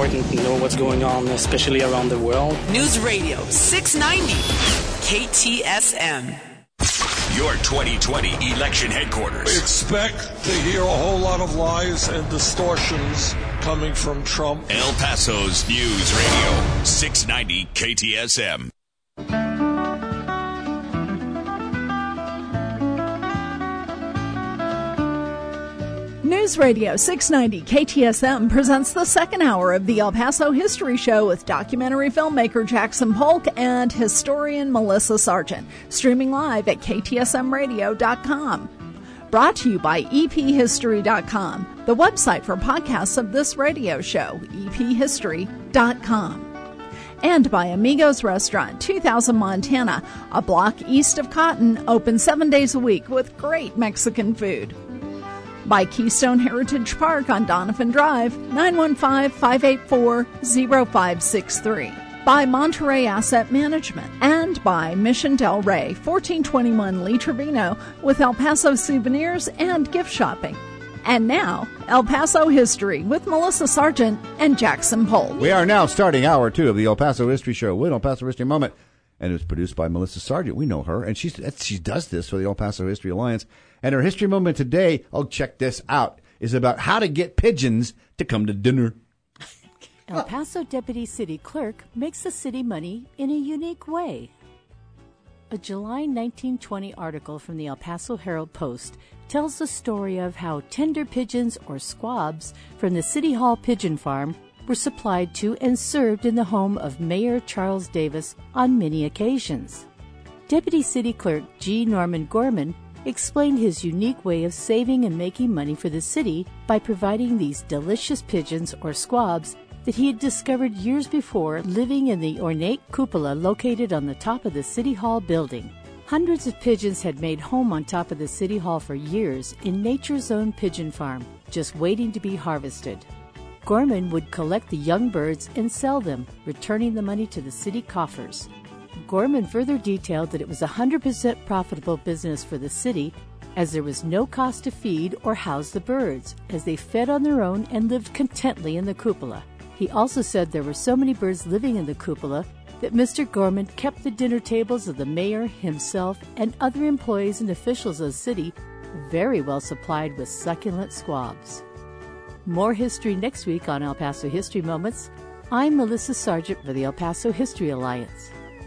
important to know what's going on, especially around the world. News Radio 690 KTSM. Your 2020 election headquarters. Expect to hear a whole lot of lies and distortions coming from Trump. El Paso's News Radio 690 KTSM. News Radio 690 KTSM presents the second hour of the El Paso History Show with documentary filmmaker Jackson Polk and historian Melissa Sargent, streaming live at ktsmradio.com. Brought to you by ephistory.com, the website for podcasts of this radio show, ephistory.com. And by Amigos Restaurant, 2000 Montana, a block east of Cotton, open 7 days a week with great Mexican food. By Keystone Heritage Park on Donovan Drive, 915-584-0563. By Monterey Asset Management. And by Mission Del Rey, 1421 Lee Trevino, with El Paso souvenirs and gift shopping. And now, El Paso History with Melissa Sargent and Jackson Polk. We are now starting hour 2 of the El Paso History Show with El Paso History Moment. And it was produced by Melissa Sargent. We know her, and she does this for the El Paso History Alliance. And her history moment today, check this out, is about how to get pigeons to come to dinner. El Paso Deputy City Clerk makes the city money in a unique way. A July 1920 article from the El Paso Herald-Post tells the story of how tender pigeons, or squabs, from the City Hall Pigeon Farm were supplied to and served in the home of Mayor Charles Davis on many occasions. Deputy City Clerk G. Norman Gorman explained his unique way of saving and making money for the city by providing these delicious pigeons, or squabs, that he had discovered years before living in the ornate cupola located on the top of the City Hall building. Hundreds of pigeons had made home on top of the City Hall for years in Nature's Own Pigeon Farm, just waiting to be harvested. Gorman would collect the young birds and sell them, returning the money to the city coffers. Gorman further detailed that it was a 100% profitable business for the city, as there was no cost to feed or house the birds, as they fed on their own and lived contently in the cupola. He also said there were so many birds living in the cupola that Mr. Gorman kept the dinner tables of the mayor, himself, and other employees and officials of the city very well supplied with succulent squabs. More history next week on El Paso History Moments. I'm Melissa Sargent for the El Paso History Alliance.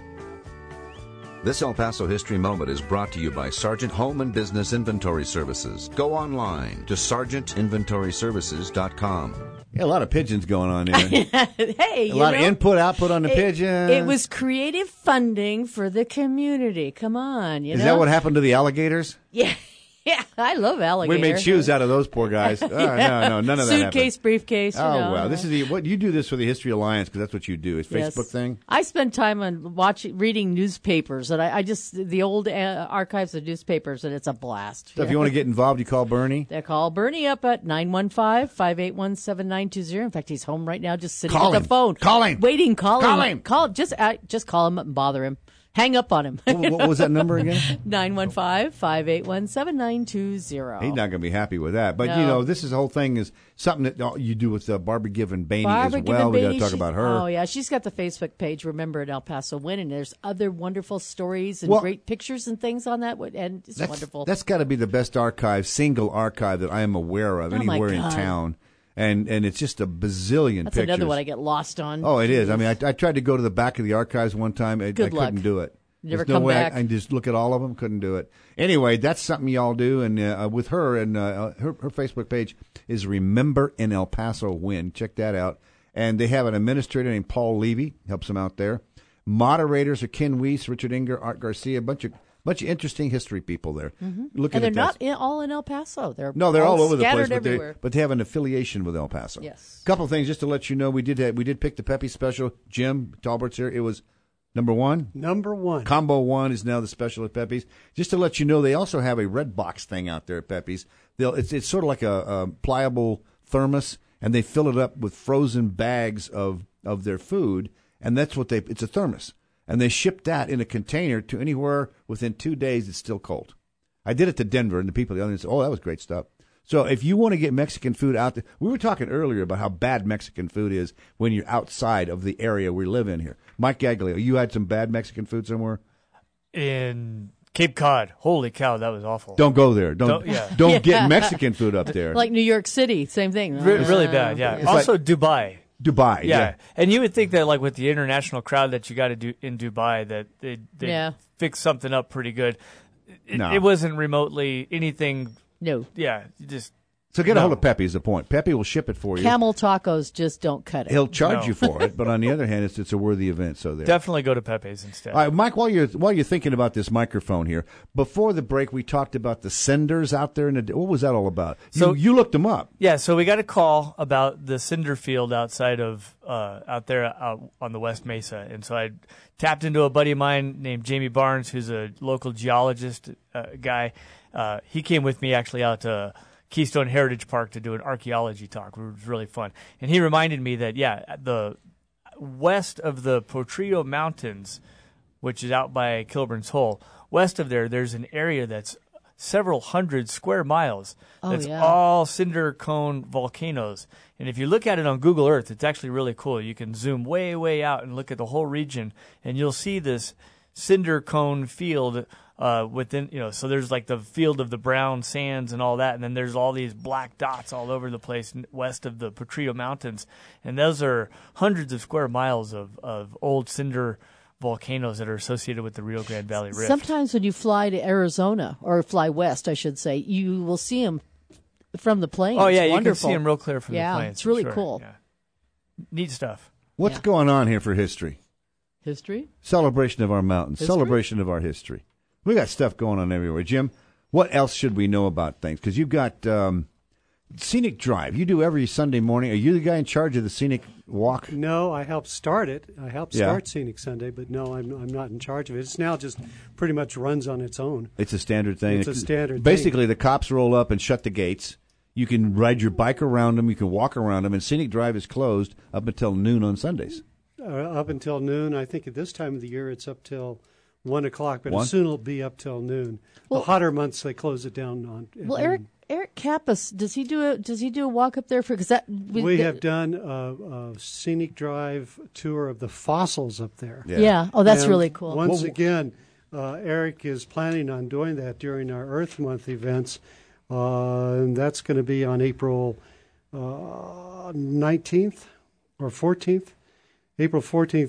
This El Paso History Moment is brought to you by Sargent Home and Business Inventory Services. Go online to sargentinventoryservices.com. Yeah, a lot of pigeons going on there. Hey, a lot of input, output on the pigeons. It was creative funding for the community. Come on, Is that what happened to the alligators? Yeah. Yeah, I love alligator. We made shoes out of those poor guys. Oh, no, none of that Suitcase, happened. briefcase. Oh, wow. This is what you do this for the History Alliance, because that's what you do. It's Facebook thing. I spend time on reading newspapers, and I just the old archives of newspapers, and it's a blast. So if you want to get involved, you call Bernie. They call Bernie up at 915-581-7920. In fact, he's home right now, just sitting at the phone, waiting. Call him. Just call him up and bother him. Hang up on him. What was that number again? 915-581-7920. He's not going to be happy with that. But, No. this whole thing is something that you do with Barbara Given Bainey as well. We got to talk about her. Oh, yeah. She's got the Facebook page, Remember at El Paso Win, and there's other wonderful stories and great pictures and things on that, and it's wonderful. That's got to be the best single archive that I am aware of anywhere in town. And it's just a bazillion That's pictures. another one I get lost on. Oh, it is. I mean, I tried to go to the back of the archives one time. I couldn't do it. Never There's no come way back. I just look at all of them. Couldn't do it. Anyway, that's something y'all do. And with her, and her Facebook page is Remember in El Paso Win. Check that out. And they have an administrator named Paul Levy. Helps them out there. Moderators are Ken Weiss, Richard Inger, Art Garcia, a bunch of interesting history people there. Mm-hmm. And they're not all in El Paso. They're all over the place, but they have an affiliation with El Paso. Yes. A couple of things just to let you know. We did pick the Pepe special. Jim Talbert's here. It was number one. Combo 1 is now the special at Pepe's. Just to let you know, they also have a red box thing out there at Pepe's. It's sort of like a pliable thermos, and they fill it up with frozen bags of their food, and that's what it's a thermos. And they ship that in a container to anywhere within 2 days. It's still cold. I did it to Denver, and the people at the other end said, "Oh, that was great stuff." So if you want to get Mexican food out there, we were talking earlier about how bad Mexican food is when you're outside of the area we live in here. Mike Gaglio, you had some bad Mexican food somewhere? In Cape Cod. Holy cow, that was awful. Don't go there. Don't get Mexican food up there. Like New York City, same thing. Really bad, yeah. Also like Dubai. Dubai, yeah. And you would think that, like, with the international crowd that you got to do in Dubai, that they'd fix something up pretty good. It wasn't remotely anything. No. Yeah, you just. So get a hold of Pepe is the point. Pepe will ship it for you. Camel tacos just don't cut it. He'll charge you for it, but on the other hand, it's a worthy event. So there. Definitely go to Pepe's instead. All right, Mike. While you're thinking about this microphone here, before the break, we talked about the senders out there. What was that all about? You looked them up. Yeah. So we got a call about the cinder field outside of out there on the West Mesa, and so I tapped into a buddy of mine named Jamie Barnes, who's a local geologist guy. He came with me actually out to Keystone Heritage Park to do an archaeology talk. It was really fun. And he reminded me that, the west of the Potrillo Mountains, which is out by Kilburn's Hole, west of there's an area that's several hundred square miles. That's all cinder cone volcanoes. And if you look at it on Google Earth, it's actually really cool. You can zoom way, way out and look at the whole region, and you'll see this cinder cone field within, so there's like the field of the brown sands and all that, and then there's all these black dots all over the place west of the Potrillo Mountains, and those are hundreds of square miles of old cinder volcanoes that are associated with the Rio Grande Valley Rift. Sometimes when you fly to Arizona, or fly west, I should say, you will see them from the planes. Oh, yeah, it's you wonderful. can see them real clear from the planes. Yeah, it's really sure. cool. Yeah. Neat stuff. What's going on here for history? History? Celebration of our mountains. History? Celebration of our history. We got stuff going on everywhere. Jim, what else should we know about things? Because you've got Scenic Drive. You do every Sunday morning. Are you the guy in charge of the Scenic Walk? No, I helped start it. I helped start Scenic Sunday, but no, I'm not in charge of it. It's now just pretty much runs on its own. It's a standard thing. It's a standard Basically, thing. the cops roll up and shut the gates. You can ride your bike around them. You can walk around them. And Scenic Drive is closed up until noon on Sundays. Up until noon. I think at this time of the year it's up till 1 o'clock, but 1? soon it'll be up till noon. Well, the hotter months they close it down on. Well, Eric Kappas, does he do a walk up there for? Because we have done a Scenic Drive tour of the fossils up there. Yeah. Oh, that's really cool. Once again, Eric is planning on doing that during our Earth Month events, and that's going to be on April 19th or 14th. April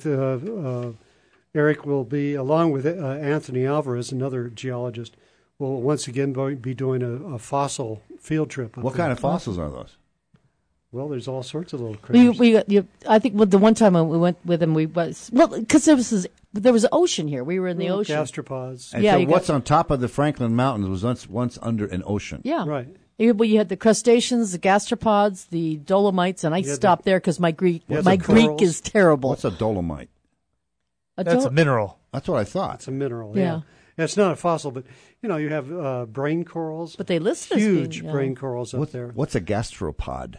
14th, Eric will be, along with Anthony Alvarez, another geologist, will once again be doing a fossil field trip. What kind of fossils are those? Well, there's all sorts of little critters. I think the one time when we went with him, because there was ocean here. We were in the ocean. Gastropods. And so what's on top of the Franklin Mountains was once under an ocean. Yeah. Right. You had the crustaceans, the gastropods, the dolomites, and I stopped there because my Greek is terrible. What's a dolomite? That's a mineral. That's what I thought. It's a mineral, yeah. It's not a fossil, but, you have brain corals. But they list as huge being, brain corals up there. What's a gastropod?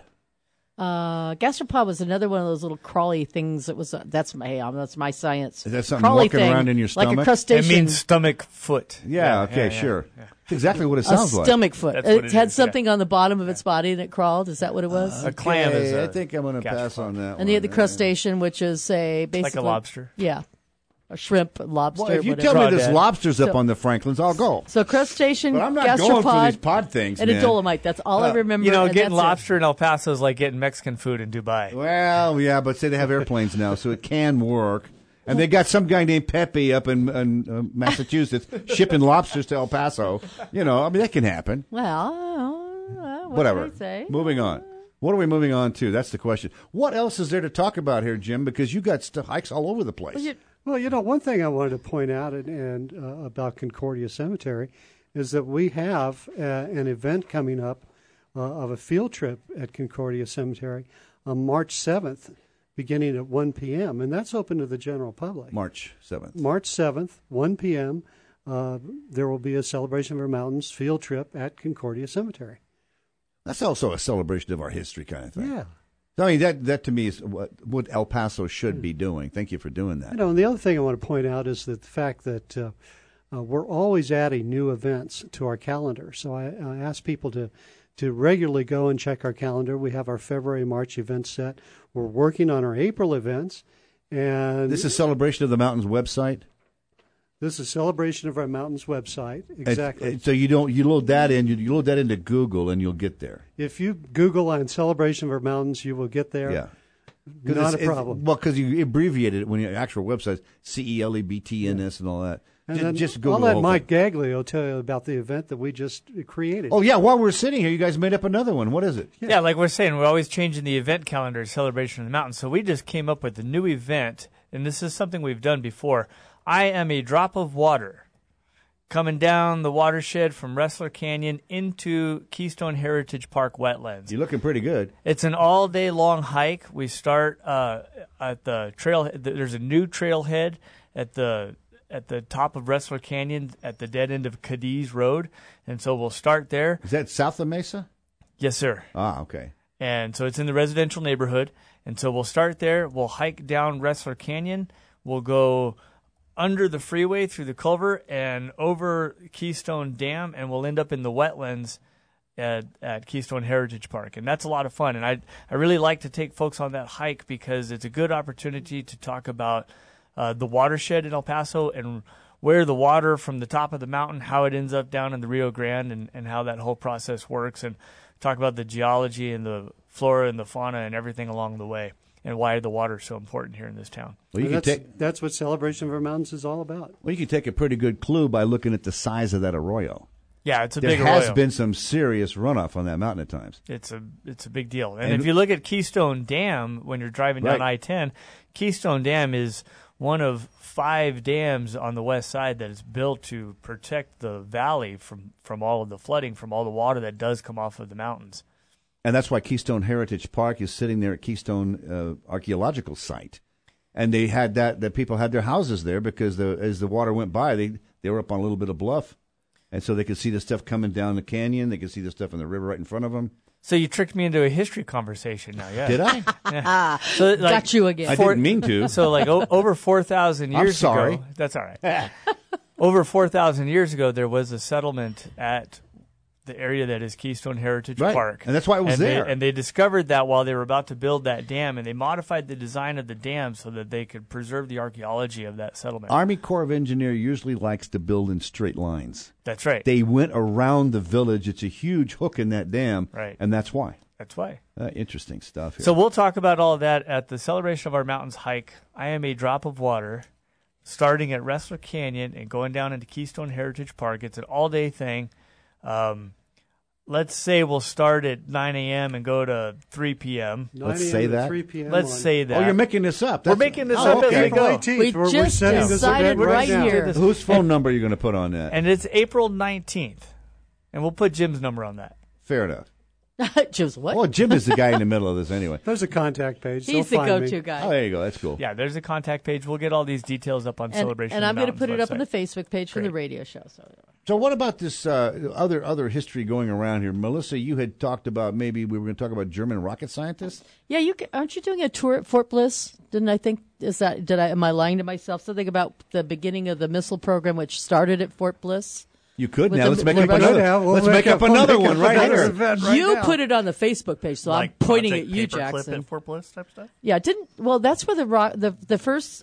Gastropod was another one of those little crawly things. That's my science. Is that something crawly walking thing, around in your stomach? Like a crustacean. It means stomach foot. Yeah, okay, sure. Yeah. That's exactly what it sounds like. A stomach foot. That's what it had is, something on the bottom of its body and it crawled. Is that what it was? A clam is I think I'm going to pass on that one. And you had the crustacean, which is basically like a lobster. Yeah. A shrimp, lobster, Well, if you whatever. tell me there's lobsters up on the Franklins, I'll go. So crustacean, but I'm not gastropod, going for these pod things, and man. a dolomite. That's all I remember. Getting lobster in El Paso is like getting Mexican food in Dubai. Well, yeah, but say they have airplanes now, so it can work. And they got some guy named Pepe up in Massachusetts shipping lobsters to El Paso. That can happen. Well, whatever. What do they say? Moving on. What are we moving on to? That's the question. What else is there to talk about here, Jim? Because you got hikes all over the place. Well, one thing I wanted to point out and about Concordia Cemetery is that we have an event coming up of a field trip at Concordia Cemetery on March 7th, beginning at 1 p.m., and that's open to the general public. March 7th. March 7th, 1 p.m., there will be a Celebration of Our Mountains field trip at Concordia Cemetery. That's also a celebration of our history kind of thing. Yeah. I mean, that to me is what El Paso should be doing. Thank you for doing that. And the other thing I want to point out is that the fact that we're always adding new events to our calendar. So I ask people to to regularly go and check our calendar. We have our February, March events set. We're working on our April events. And this is Celebration of the Mountains website? This is Celebration of Our Mountains website. Exactly. So you load that in. You load that into Google, and you'll get there. If you Google on Celebration of Our Mountains, you will get there. Yeah. Not a problem. Well, because you abbreviated it when your actual website, CELEBTNS and all that. And just go. I'll let Mike Gaglio tell you about the event that we just created. Oh, yeah. While we're sitting here, you guys made up another one. What is it? Yeah, like we're saying, we're always changing the event calendar, Celebration of the Mountains. So we just came up with a new event, and this is something we've done before. I am a drop of water coming down the watershed from Wrestler Canyon into Keystone Heritage Park wetlands. You're looking pretty good. It's an all-day-long hike. We start at the trail. There's a new trailhead at the top of Wrestler Canyon at the dead end of Cadiz Road, and so we'll start there. Is that south of Mesa? Yes, sir. Ah, okay. And so it's in the residential neighborhood, and so we'll start there. We'll hike down Wrestler Canyon. We'll go under the freeway through the culvert and over Keystone Dam, and we'll end up in the wetlands at Keystone Heritage Park. And that's a lot of fun. And I really like to take folks on that hike because it's a good opportunity to talk about the watershed in El Paso and where the water from the top of the mountain, how it ends up down in the Rio Grande and how that whole process works, and talk about the geology and the flora and the fauna and everything along the way, and why the water is so important here in this town. Well, that's what Celebration of Our Mountains is all about. Well, you can take a pretty good clue by looking at the size of that arroyo. Yeah, it's a big arroyo. There has arroyo. been some serious runoff on that mountain at times. It's a big deal. And if you look at Keystone Dam, when you're driving down I-10, Keystone Dam is one of 5 dams on the west side that is built to protect the valley from all of the flooding, from all the water that does come off of the mountains. And that's why Keystone Heritage Park is sitting there at Keystone Archaeological Site. And they had that people had their houses there because as the water went by, they were up on a little bit of bluff. And so they could see the stuff coming down the canyon. They could see the stuff in the river right in front of them. So you tricked me into a history conversation now, yeah. Did I? Yeah. So, got you again. I didn't mean to. So over 4,000 years I'm sorry. ago. That's all right. Over 4,000 years ago, there was a settlement at the area that is Keystone Heritage Park. And that's why it was there. And they discovered that while they were about to build that dam, and they modified the design of the dam so that they could preserve the archaeology of that settlement. Army Corps of Engineers usually likes to build in straight lines. That's right. They went around the village. It's a huge hook in that dam. Right. And that's why. That's why. Interesting stuff here. So we'll talk about all of that at the Celebration of Our Mountains hike. I am a drop of water, starting at Wrestler Canyon and going down into Keystone Heritage Park. It's an all-day thing. Let's say we'll start at 9 a.m. and go to 3 p.m. Let's say that. 3 p.m. Let's say that. Oh, you're making this up. We're making this up as we April go. 18th. We just setting this decided event right now. here. Whose phone number are you going to put on that? And it's April 19th. And we'll put Jim's number on that. Fair enough. Jim's what? Well, Jim is the guy in the middle of this anyway. There's a contact page. He's They'll the find go-to me. guy. Oh, there you go. That's cool. Yeah, there's a contact page. We'll get all these details up on Celebration and of I'm the going to put it Mountains up on the website. Facebook page for the Great. radio show. So what about this other history going around here? Melissa, you had talked about maybe we were going to talk about German rocket scientists. Yeah, aren't you doing a tour at Fort Bliss? Didn't I think am I lying to myself? Something about the beginning of the missile program, which started at Fort Bliss. You could With now. the- Let's make with up the- another. Yeah, we'll let's make make up up another we'll one make up right another here. event right You now. put it on the Facebook page, so Like I'm pointing Project at you, Paperclip Jackson. at Fort Bliss type stuff? Yeah, that's where the first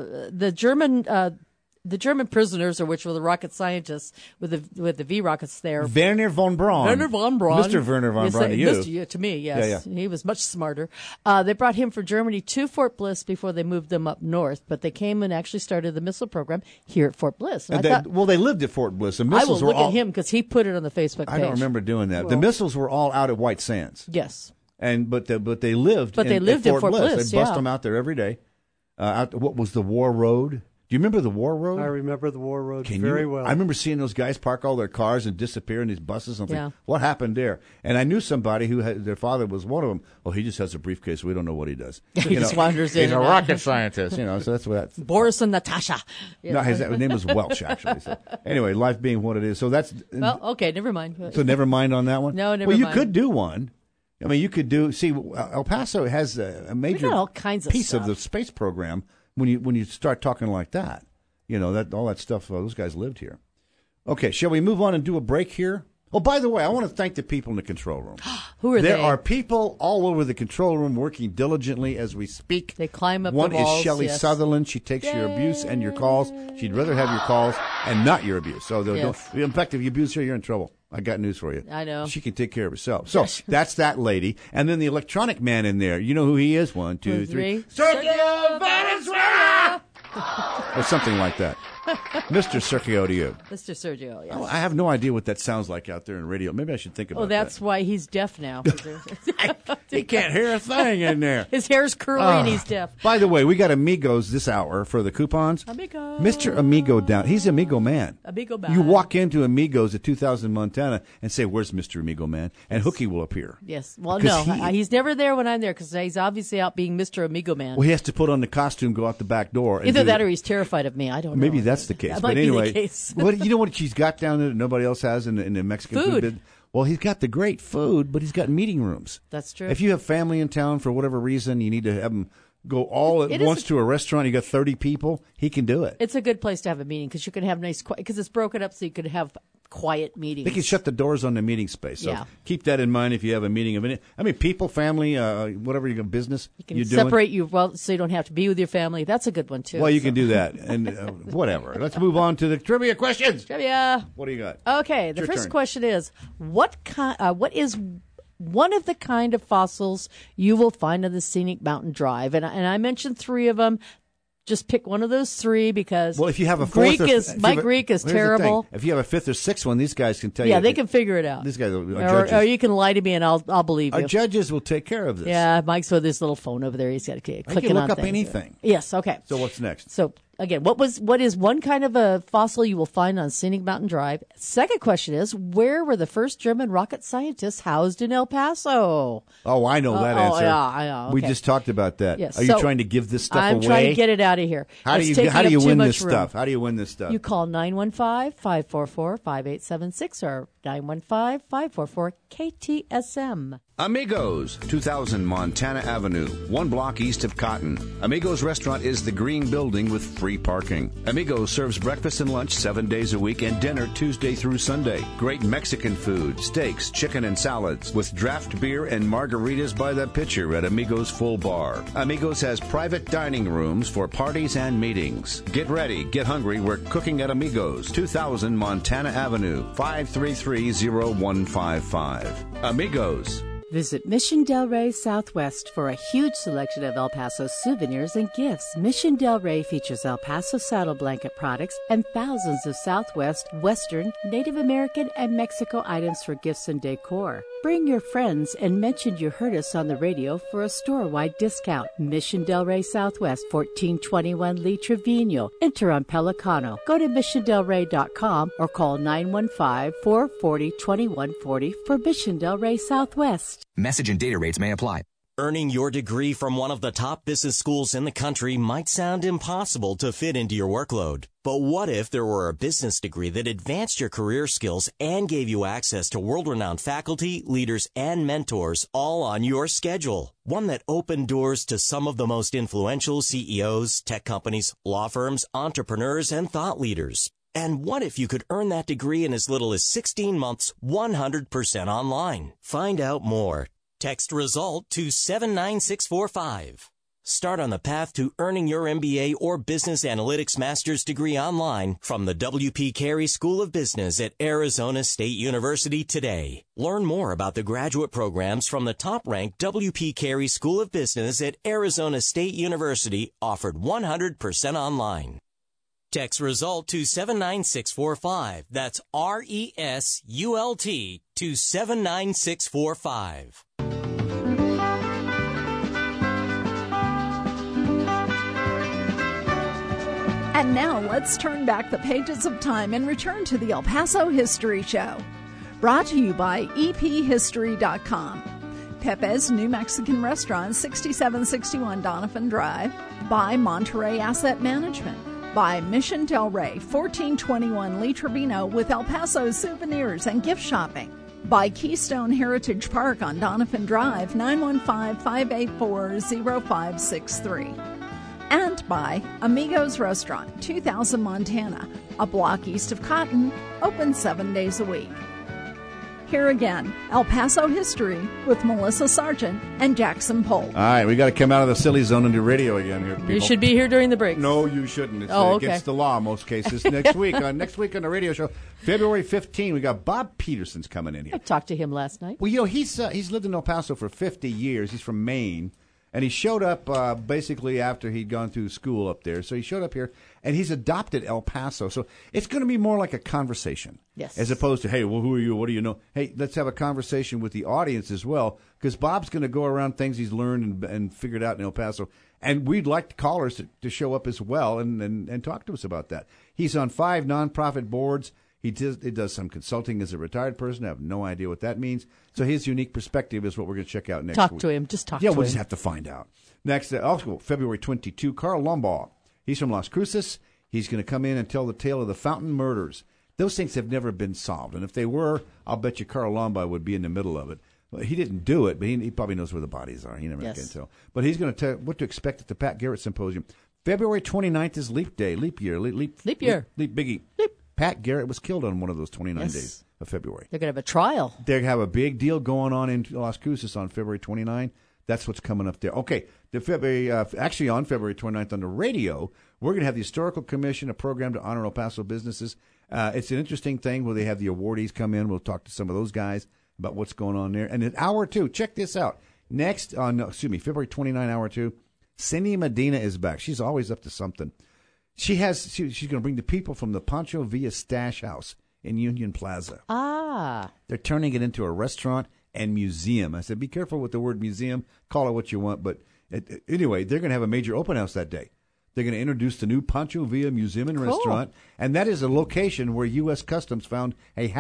the German prisoners, or which were the rocket scientists with the V rockets there. Werner von Braun. Werner von Braun. Mr. Werner von Braun to you. Mr. To me, yes. Yeah. He was much smarter. They brought him from Germany to Fort Bliss before they moved them up north, but they came and actually started the missile program here at Fort Bliss. And they lived at Fort Bliss. The I missiles will were look all, at him because he put it on the Facebook page. I don't remember doing that. The missiles were all out at White Sands. Yes. But they lived. But they lived at Fort Bliss. They bust yeah. them out there every day. What was the War Road? Do you remember the War Road? I remember the War Road very well. I remember seeing those guys park all their cars and disappear in these buses and think, what happened there? And I knew somebody who their father was one of them. Oh, he just has a briefcase. We don't know what he does. He just wanders in. He's a rocket scientist, so that's what that's. Boris and Natasha. No, his name was Welch, actually. So, anyway, life being what it is. So that's. Well, okay, never mind. So never mind on that one? No, never mind. mind. Well, you could do one. I mean, you could do. See, El Paso has a major all kinds of piece stuff. of the space program when you start talking like that. All that stuff. Those guys lived here. Okay, shall we move on and do a break here? Oh, by the way, I want to thank the people in the control room. Who are they? There are people all over the control room working diligently as we speak. They climb up One the walls. is Shelley Sutherland. She takes your abuse and your calls. She'd rather have your calls and not your abuse. So, in fact, if you abuse her, you're in trouble. I got news for you. I know. She can take care of herself. So that's that lady. And then the electronic man in there. You know who he is? 1, 2, 3. Sergio Valenzuela! Or something like that. Mr. Sergio to you. Mr. Sergio, yes. Oh, I have no idea what that sounds like out there in radio. Maybe I should think about that. Oh, that's why he's deaf now. He can't hear a thing in there. His hair's curly and he's deaf. By the way, we got Amigos this hour for the coupons. Amigo. Mr. Amigo down. He's Amigo Man. Amigo Man. You walk into Amigos at 2000 Montana and say, "Where's Mr. Amigo Man?" And Hookie will appear. Yes. Well, no, he's never there when I'm there because he's obviously out being Mr. Amigo Man. Well, he has to put on the costume, go out the back door. And Either that or he's terrified of me. I don't know. Maybe that's the case. That but might anyway, be the case. You know what he's got down there that nobody else has in the Mexican food business? Well, he's got the great food, but he's got meeting rooms. That's true. If you have family in town for whatever reason, you need to have them go all at once to a restaurant. You got 30 people. He can do it. It's a good place to have a meeting because you can have because it's broken up so you could have quiet meetings. They can shut the doors on the meeting space. So keep that in mind if you have a meeting of any. I mean, people, family, whatever your business you're doing. Separate you so you don't have to be with your family. That's a good one too. Well, you can do that and whatever. Let's move on to the trivia questions. Trivia. What do you got? Okay, the first question is what is one of the kind of fossils you will find on the Scenic Mountain Drive? And I mentioned 3 of them. Just pick one of those 3 because if you have a fourth Greek is terrible. If you have a 5th or 6th one, these guys can tell you. Yeah, they can figure it out. These guys or you can lie to me and I'll believe you. Our judges will take care of this. Yeah, Mike's with his little phone over there. He's got to click on things. He can look up anything. Yes, okay. So what's next? So again, what is one kind of a fossil you will find on Scenic Mountain Drive? Second question is, where were the first German rocket scientists housed in El Paso? Oh, I know that answer. Yeah, I know. Okay. We just talked about that. Yes. Are you trying to give this stuff away? I'm trying to get it out of here. How do you win this stuff? How do you win this stuff? You call 915-544-5876 or 915-544-KTSM. Amigos, 2000 Montana Avenue, 1 block east of Cotton. Amigos Restaurant is the green building with free parking. Amigos serves breakfast and lunch 7 days a week and dinner Tuesday through Sunday. Great Mexican food, steaks, chicken, and salads with draft beer and margaritas by the pitcher at Amigos Full Bar. Amigos has private dining rooms for parties and meetings. Get ready, get hungry, we're cooking at Amigos, 2000 Montana Avenue, 533-0155. Amigos. Visit Mission Del Rey Southwest for a huge selection of El Paso souvenirs and gifts. Mission Del Rey features El Paso saddle blanket products and thousands of Southwest, Western, Native American, and Mexico items for gifts and decor. Bring your friends and mention you heard us on the radio for a store-wide discount. Mission Del Rey Southwest, 1421 Lee Trevino. Enter on Pelicano. Go to missiondelrey.com or call 915-440-2140 for Mission Del Rey Southwest. Message and data rates may apply. Earning your degree from one of the top business schools in the country might sound impossible to fit into your workload. But what if there were a business degree that advanced your career skills and gave you access to world-renowned faculty, leaders, and mentors all on your schedule? One that opened doors to some of the most influential CEOs, tech companies, law firms, entrepreneurs, and thought leaders. And what if you could earn that degree in as little as 16 months, 100% online? Find out more. Text RESULT to 79645. Start on the path to earning your MBA or Business Analytics Master's degree online from the W.P. Carey School of Business at Arizona State University today. Learn more about the graduate programs from the top-ranked W.P. Carey School of Business at Arizona State University, offered 100% online. Text RESULT to 79645. That's RESULT to 79645. And now let's turn back the pages of time and return to the El Paso History Show. Brought to you by EPHistory.com. Pepe's New Mexican Restaurant, 6761 Donovan Drive. By Monterey Asset Management. By Mission Del Rey, 1421 Lee Trevino with El Paso souvenirs and gift shopping. By Keystone Heritage Park on Donovan Drive, 915-584-0563. And by Amigos Restaurant, 2000 Montana, a block east of Cotton, open 7 days a week. Here again, El Paso History with Melissa Sargent and Jackson Polk. All right, we got to come out of the silly zone and do radio again here, people. You should be here during the break. No, you shouldn't. It's okay. against the law in most cases. Next week on the radio show, February 15, we got Bob Peterson's coming in here. I talked to him last night. Well, he's lived in El Paso for 50 years. He's from Maine. And he showed up basically after he'd gone through school up there. So he showed up here, and he's adopted El Paso. So it's going to be more like a conversation. Yes. As opposed to, hey, well, who are you? What do you know? Hey, let's have a conversation with the audience as well, because Bob's going to go around things he's learned and figured out in El Paso. And we'd like callers to show up as well and talk to us about that. He's on 5 nonprofit boards. He does some consulting as a retired person. I have no idea what that means. So his unique perspective is what we're going to check out next week. Talk to him. Just talk to him. Yeah, we'll just have to find out. Next, also February 22, Carl Lombard. He's from Las Cruces. He's going to come in and tell the tale of the Fountain murders. Those things have never been solved. And if they were, I'll bet you Carl Lombard would be in the middle of it. Well, he didn't do it, but he probably knows where the bodies are. He never can tell. But he's going to tell what to expect at the Pat Garrett Symposium. February 29th is Leap Day, leap year. Leap biggie. Leap. Pat Garrett was killed on one of those 29 days of February. They're going to have a trial. They have a big deal going on in Las Cruces on February 29. That's what's coming up there. Okay, actually on February 29th on the radio, we're going to have the Historical Commission, a program to honor El Paso businesses. It's an interesting thing where they have the awardees come in. We'll talk to some of those guys about what's going on there. And in hour 2, check this out. Next February 29, hour 2, Cindy Medina is back. She's always up to something. She's going to bring the people from the Pancho Villa Stash House in Union Plaza. Ah. They're turning it into a restaurant and museum. I said, be careful with the word museum. Call it what you want. But anyway, they're going to have a major open house that day. They're going to introduce the new Pancho Villa Museum and Restaurant. And that is a location where U.S. Customs found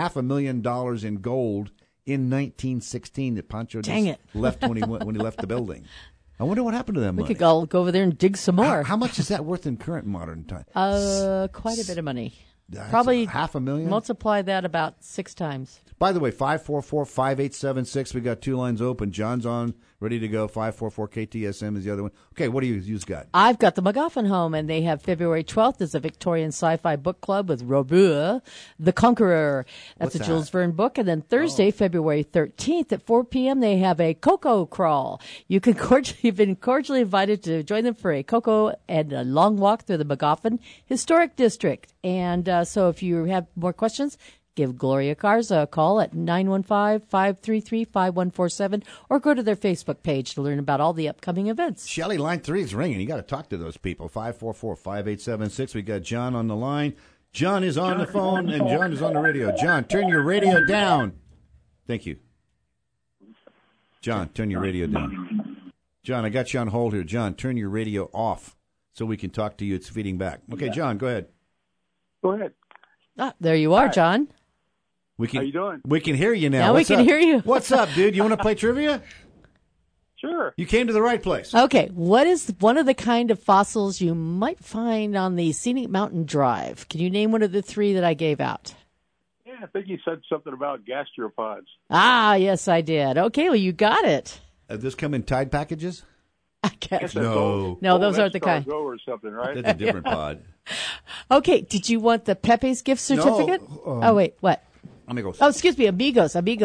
$500,000 in gold in 1916 that Pancho left when he left the building. I wonder what happened to them. We could all go over there and dig some more. How much is that worth in current modern time? Quite a bit of money. Probably $500,000. Multiply that about 6 times. By the way, 544-5876. We got 2 lines open. John's on, ready to go. 544-KTSM is the other one. Okay, what do you got? I've got the McGoffin Home, and they have February 12th as a Victorian sci-fi book club with Robur, The Conqueror. That's a Jules Verne book. And then Thursday, February 13th at 4 p.m., they have a Cocoa Crawl. You've been cordially invited to join them for a cocoa and a long walk through the McGoffin Historic District. And so if you have more questions, give Gloria Garza a call at 915-533-5147 or go to their Facebook page to learn about all the upcoming events. Shelley, line 3 is ringing. You got to talk to those people. 544-5876. We got John on the line. John is on the phone, and John is on the radio. John, turn your radio down. Thank you. John, turn your radio down. John, I got you on hold here. John, turn your radio off so we can talk to you. It's feeding back. Okay, John, go ahead. Go ahead. There you are, John. How you doing? We can hear you now. Now we can hear you. What's up, dude? You want to play trivia? Sure. You came to the right place. Okay. What is one of the kind of fossils you might find on the Scenic Mountain Drive? Can you name one of the 3 that I gave out? Yeah, I think you said something about gastropods. Ah, yes, I did. Okay, well, you got it. Does this come in Tide packages? I guess. No, those aren't the kind. Or something, right? That's a different pod. Okay, did you want the Pepe's gift certificate? No, oh, wait, what? Amigos. Oh, excuse me, Amigos, or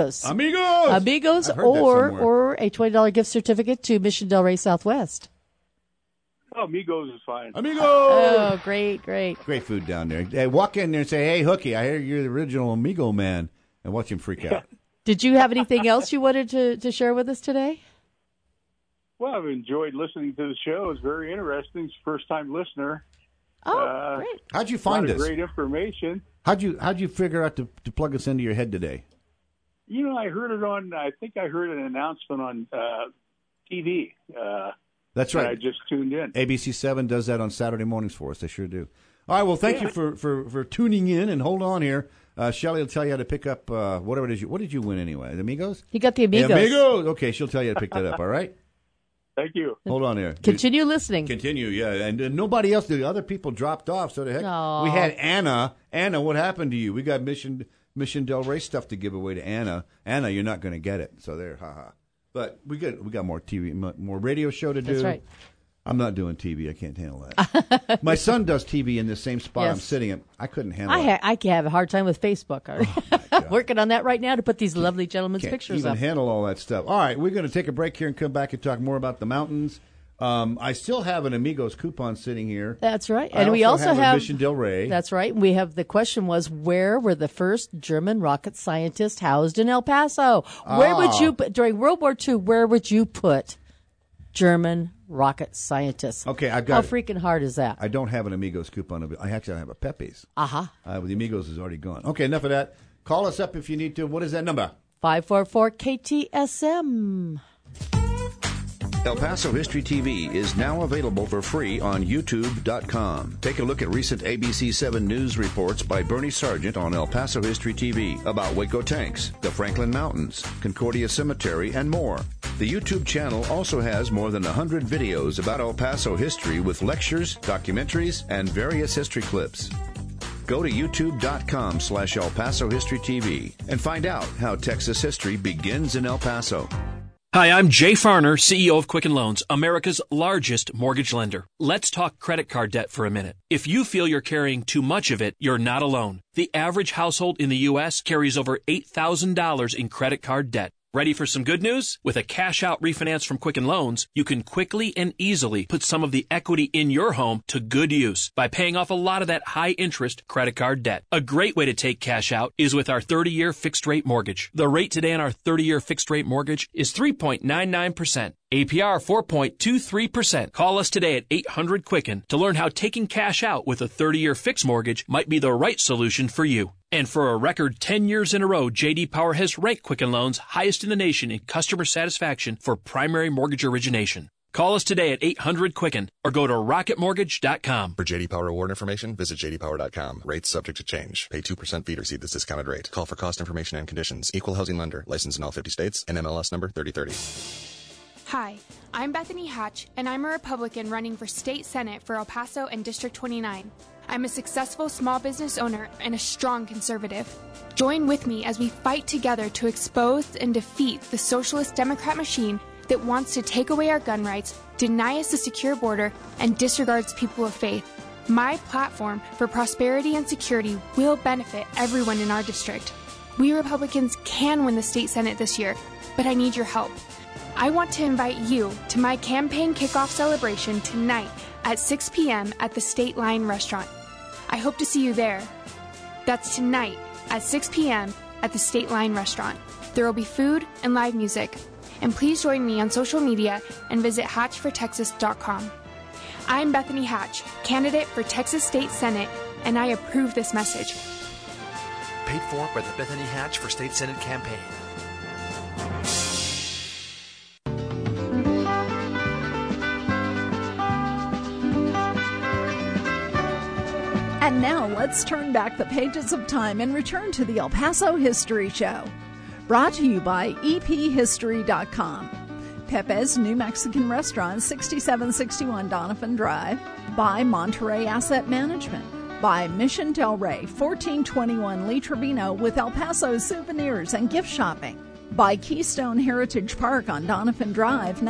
a $20 gift certificate to Mission Del Rey Southwest. Oh, Amigos is fine. Amigos! Oh, great. Great food down there. Hey, walk in there and say, hey, Hooky, I hear you're the original Amigo man, and watch him freak out. Did you have anything else you wanted to share with us today? Well, I've enjoyed listening to the show. It's very interesting. First-time listener. Oh, great. How'd you find us? Great information. How'd you figure out to plug us into your head today? You know, I heard an announcement on TV. That's right. I just tuned in. ABC7 does that on Saturday mornings for us. They sure do. All right, well, thank you for tuning in, and hold on here. Shelley will tell you how to pick up whatever it is. What did you win anyway? The Amigos? You got the Amigos. The Amigos. Okay, she'll tell you how to pick that up, all right? Thank you. Hold on there. Continue listening. Continue, yeah. And nobody else, the other people dropped off, so the heck. Aww. We had Anna. Anna, what happened to you? We got Mission Del Rey stuff to give away to Anna. Anna, you're not going to get it. So there, haha. But we got more TV, more radio show to do. That's right. I'm not doing TV. I can't handle that. My son does TV in the same spot I'm sitting in. I couldn't handle it. I have a hard time with Facebook. Working on that right now to put these lovely gentlemen's pictures up. Can't even handle all that stuff. All right, we're going to take a break here and come back and talk more about the mountains. I still have an Amigos coupon sitting here. That's right. And we also have Mission Del Rey. That's right. The question was, where were the first German rocket scientists housed in El Paso? Where would you, during World War II, where would you put German rocket scientists? Okay, I've How got freaking hard is that? I don't have an Amigos coupon. I actually have a Pepe's. The Amigos is already gone. Okay, enough of that. Call us up if you need to. What is that number? 544-KTSM. El Paso History TV is now available for free on YouTube.com. Take a look at recent ABC 7 news reports by Bernie Sargent on El Paso History TV about Waco tanks, the Franklin Mountains, Concordia Cemetery, and more. The YouTube channel also has more than 100 videos about El Paso history with lectures, documentaries, and various history clips. Go to youtube.com/El Paso History TV and find out how Texas history begins in El Paso. Hi, I'm Jay Farner, CEO of Quicken Loans, America's largest mortgage lender. Let's talk credit card debt for a minute. If you feel you're carrying too much of it, you're not alone. The average household in the U.S. carries over $8,000 in credit card debt. Ready for some good news? With a cash-out refinance from Quicken Loans, you can quickly and easily put some of the equity in your home to good use by paying off a lot of that high-interest credit card debt. A great way to take cash out is with our 30-year fixed-rate mortgage. The rate today on our 30-year fixed-rate mortgage is 3.99%. APR 4.23%. Call us today at 800-QUICKEN to learn how taking cash out with a 30-year fixed mortgage might be the right solution for you. And for a record 10 years in a row, J.D. Power has ranked Quicken Loans highest in the nation in customer satisfaction for primary mortgage origination. Call us today at 800-QUICKEN or go to rocketmortgage.com. For J.D. Power award information, visit jdpower.com. Rates subject to change. Pay 2% fee to receive this discounted rate. Call for cost information and conditions. Equal housing lender. Licensed in all 50 states. NMLS number 3030. Hi, I'm Bethany Hatch, and I'm a Republican running for State Senate for El Paso and District 29. I'm a successful small business owner and a strong conservative. Join with me as we fight together to expose and defeat the socialist Democrat machine that wants to take away our gun rights, deny us a secure border, and disregards people of faith. My platform for prosperity and security will benefit everyone in our district. We Republicans can win the state Senate this year, but I need your help. I want to invite you to my campaign kickoff celebration tonight at 6 p.m. at the State Line Restaurant. I hope to see you there. That's tonight at 6 p.m. at the State Line Restaurant. There will be food and live music. And please join me on social media and visit hatchfortexas.com. I'm Bethany Hatch, candidate for Texas State Senate, and I approve this message. Paid for by the Bethany Hatch for State Senate campaign. And now let's turn back the pages of time and return to the El Paso History Show. Brought to you by EPHistory.com. Pepe's New Mexican Restaurant, 6761 Donovan Drive. By Monterey Asset Management. By Mission Del Rey, 1421 Lee Trevino with El Paso souvenirs and gift shopping. By Keystone Heritage Park on Donovan Drive,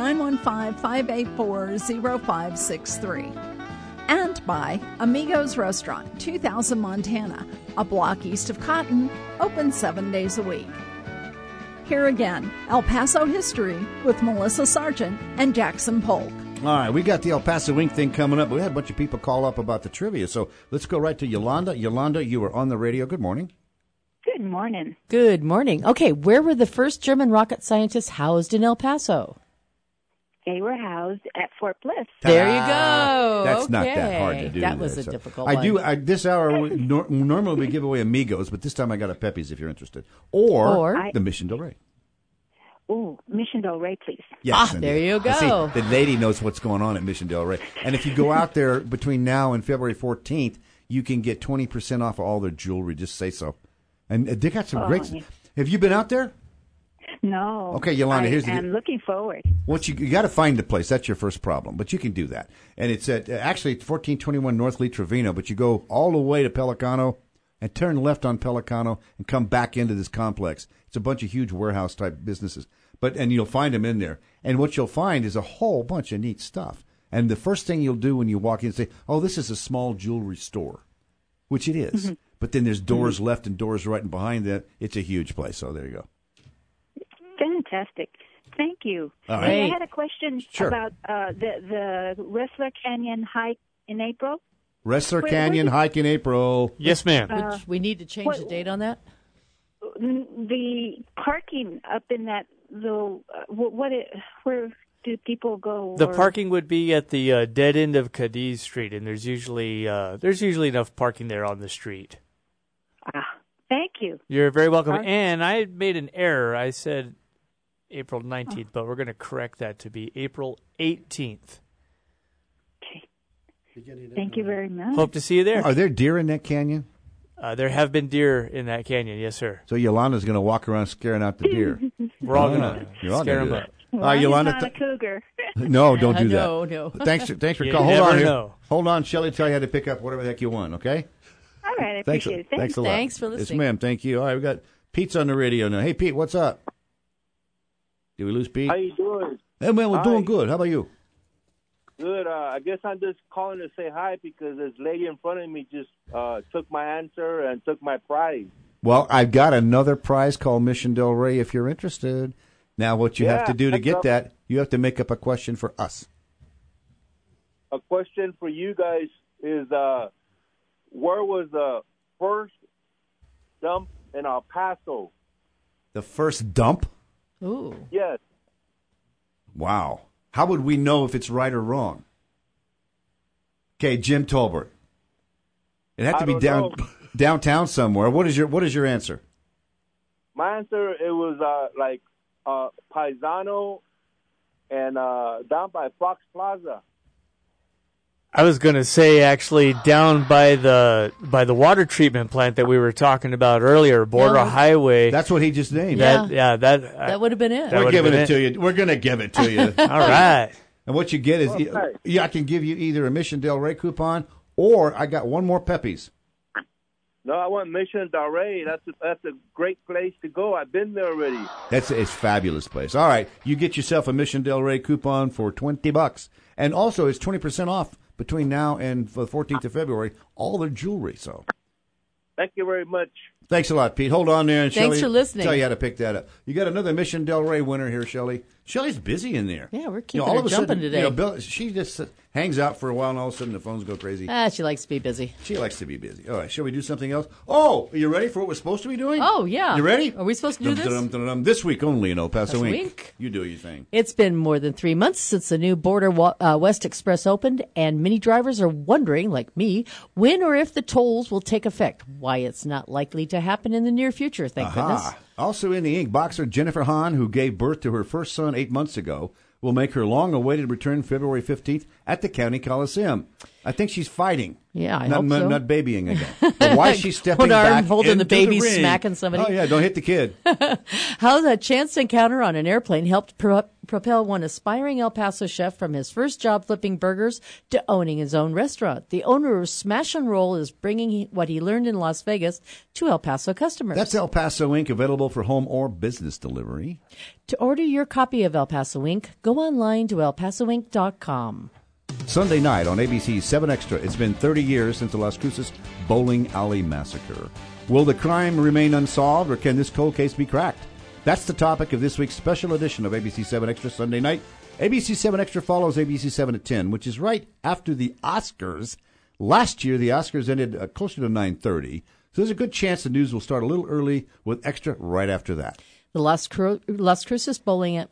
915-584-0563. And by Amigos Restaurant, 2000 Montana, a block east of Cotton, open 7 days a week. Here again, El Paso History with Melissa Sargent and Jackson Polk. All right, we got the El Paso Ink thing coming up. We had a bunch of people call up about the trivia, so let's go right to Yolanda. Yolanda, you were on the radio. Good morning. Good morning. Good morning. Okay, where were the first German rocket scientists housed in El Paso? They were housed at Fort Bliss. There you go. That's not that hard to do. That was a difficult one. This hour, normally we give away Amigos, but this time I got a Pepe's if you're interested. Or the Mission Del Rey. Oh, Mission Del Rey, please. Yes, there you go. See, the lady knows what's going on at Mission Del Rey. And if you go out there between now and February 14th, you can get 20% off of all their jewelry. Just say so. And they got some great... Yeah. Have you been out there? No. Okay, Yolanda, I'm looking forward. Once you got to find the place. That's your first problem, but you can do that. And it's at actually 1421 North Lee Trevino, but you go all the way to Pelicano and turn left on Pelicano and come back into this complex. It's a bunch of huge warehouse type businesses, and you'll find them in there. And what you'll find is a whole bunch of neat stuff. And the first thing you'll do when you walk in and say, oh, this is a small jewelry store, which it is. Mm-hmm. But then there's doors left and doors right, and behind that, it's a huge place. So there you go. Fantastic. Thank you. All right. Hey, I had a question Sure. about the Wrestler Canyon hike in April. Wrestler Canyon hike in April. Yes, ma'am. Which we need to change the date on that? The parking up in that little, where do people go? The parking would be at the dead end of Cadiz Street, and there's usually enough parking there on the street. Thank you. You're very welcome. And I made an error. I said April 19th, but we're going to correct that to be April 18th. Thank you very much. Hope to see you there. Are there deer in that canyon? There have been deer in that canyon, yes, sir. So Yolanda's going to walk around scaring out the deer. We're all going to scare them up. Yolanda, not a cougar. No, don't do that. No. Thanks for You calling. Hold on never here. know. Hold on, Shelley. Tell you how to pick up whatever the heck you want. Okay. All right, I appreciate it. Thanks a lot. Thanks for listening. Yes, ma'am. Thank you. All right, we got Pete's on the radio now. Hey, Pete, what's up? Did we lose Pete? How you doing? Hey, man, we're doing good. How about you? Good. I guess I'm just calling to say hi because this lady in front of me just took my answer and took my prize. Well, I've got another prize called Mission Del Rey if you're interested. Now, what you have to do to get that, you have to make up a question for us. A question for you guys is, where was the first dump in El Paso? The first dump? Ooh. Yes. Wow. How would we know if it's right or wrong? Okay, Jim Tolbert. It had to be downtown somewhere. What is your answer? My answer, it was Paisano and down by Fox Plaza. I was going to say actually down by the water treatment plant that we were talking about earlier, Border Highway. That's what he just named. That would have been it. We're giving it to you. We're going to give it to you. All right. And what you get is, I can give you either a Mission Del Rey coupon or I got one more Pepe's. No, I want Mission Del Rey. That's a great place to go. I've been there already. It's a fabulous place. All right, you get yourself a Mission Del Rey coupon for $20, and also it's 20% off between now and the 14th of February. All their jewelry. So, thank you very much. Thanks a lot, Pete. Hold on there, and Thanks Shelley, for listening. Tell you how to pick that up. You got another Mission Del Rey winner here, Shelley. Shelley's busy in there. Yeah, we're keeping all her of a jumping sudden, today. Bill, she just hangs out for a while, and all of a sudden the phones go crazy. She likes to be busy. She likes to be busy. All right, shall we do something else? Oh, are you ready for what we're supposed to be doing? Oh, yeah. You ready? Are we supposed to do this? This week only in El Paso Paso Inc. Inc. You do your thing. It's been more than 3 months since the new Border West Express opened, and many drivers are wondering, like me, when or if the tolls will take effect. Why it's not likely to happen in the near future, thank goodness. Also in the ink, boxer Jennifer Hahn, who gave birth to her first son 8 months ago, will make her long-awaited return February 15th at the County Coliseum. I think she's fighting. Yeah, I hope so. Not babying again. But why is she stepping One arm back holding into the baby, ring? smacking somebody. Oh, yeah, don't hit the kid. How the chance encounter on an airplane helped propel one aspiring El Paso chef from his first job flipping burgers to owning his own restaurant. The owner of Smash and Roll is bringing what he learned in Las Vegas to El Paso customers. That's El Paso Inc., available for home or business delivery. To order your copy of El Paso Inc., go online to elpasoinc.com. Sunday night on ABC 7 Extra. It's been 30 years since the Las Cruces Bowling Alley Massacre. Will the crime remain unsolved, or can this cold case be cracked? That's the topic of this week's special edition of ABC 7 Extra Sunday night. ABC 7 Extra follows ABC 7 at 10, which is right after the Oscars. Last year, the Oscars ended closer to 9:30, so there's a good chance the news will start a little early with Extra right after that. The Las Cruces Bowling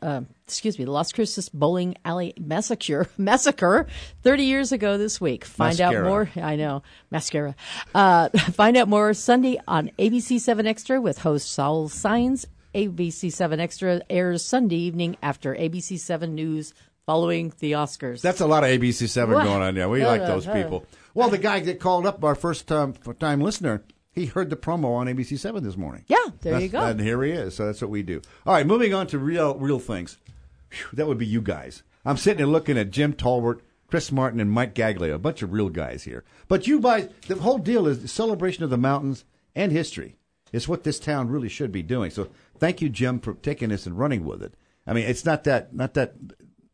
Alley Massacre 30 years ago this week. Find out more. I know. Mascara. Find out more Sunday on ABC 7 Extra with host Saul Saenz. ABC 7 Extra airs Sunday evening after ABC 7 News following the Oscars. That's a lot of ABC 7 going on there. We like those people. Well, the guy that called up, our first-time listener, he heard the promo on ABC 7 this morning. Yeah, there you go. And here he is. So that's what we do. All right, moving on to real things. Whew, that would be you guys. I'm sitting there looking at Jim Tolbert, Chris Martin, and Mike Gaglio, a bunch of real guys here. But you guys, the whole deal is the celebration of the mountains and history. It's what this town really should be doing. So thank you, Jim, for taking this and running with it. I mean, it's not that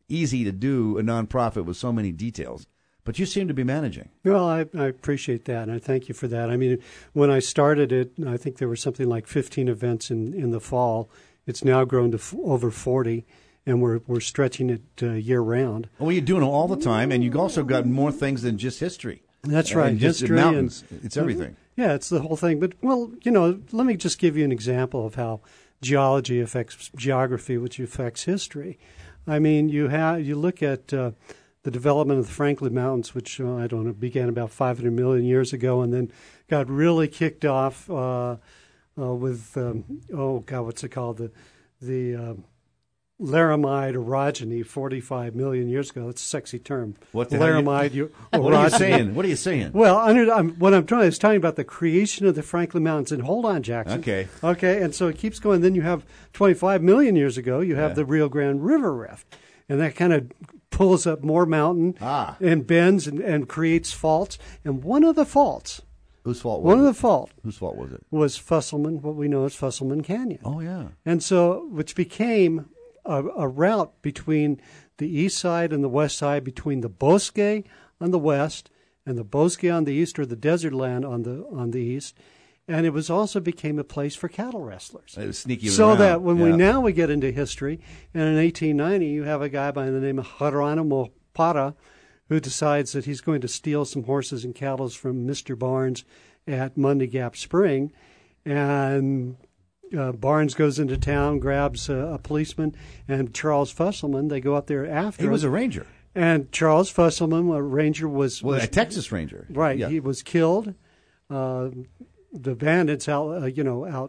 easy to do a nonprofit with so many details. But you seem to be managing. Well, I appreciate that, and I thank you for that. I mean, when I started it, I think there were something like 15 events in the fall. It's now grown to over 40, and we're stretching it year-round. Well, you're doing it all the time, and you've also got more things than just history. That's right. And just history mountains. It's everything. Yeah, it's the whole thing. But, well, let me just give you an example of how geology affects geography, which affects history. I mean, you look at the development of the Franklin Mountains, which, I don't know, began about 500 million years ago and then got really kicked off with, what's it called? The Laramide orogeny 45 million years ago. That's a sexy term. What the Laramide orogeny. What are you saying? What are you saying? Well, what I'm trying is talking about the creation of the Franklin Mountains. And hold on, Jackson. Okay, and so it keeps going. Then you have 25 million years ago, you have the Rio Grande River Rift. And that kind of pulls up more mountain and bends and creates faults. And one of the faults. Whose fault was it? Whose fault was it? Was Fusselman, what we know as Fusselman Canyon. Oh, yeah. And so, which became a route between the east side and the west side, between the Bosque on the west and the Bosque on the east, or the desert land on the east. And it was also became a place for cattle wrestlers. It was sneaky so around. That when we get into history, and in 1890 you have a guy by the name of Geronimo Parra who decides that he's going to steal some horses and cattle from Mr. Barnes at Monday Gap Spring, and Barnes goes into town, grabs a policeman, and Charles Fusselman. They go up there after him. He was a ranger. And Charles Fusselman, a ranger, was a Texas ranger. Right. Yeah. He was killed. The bandits outmanned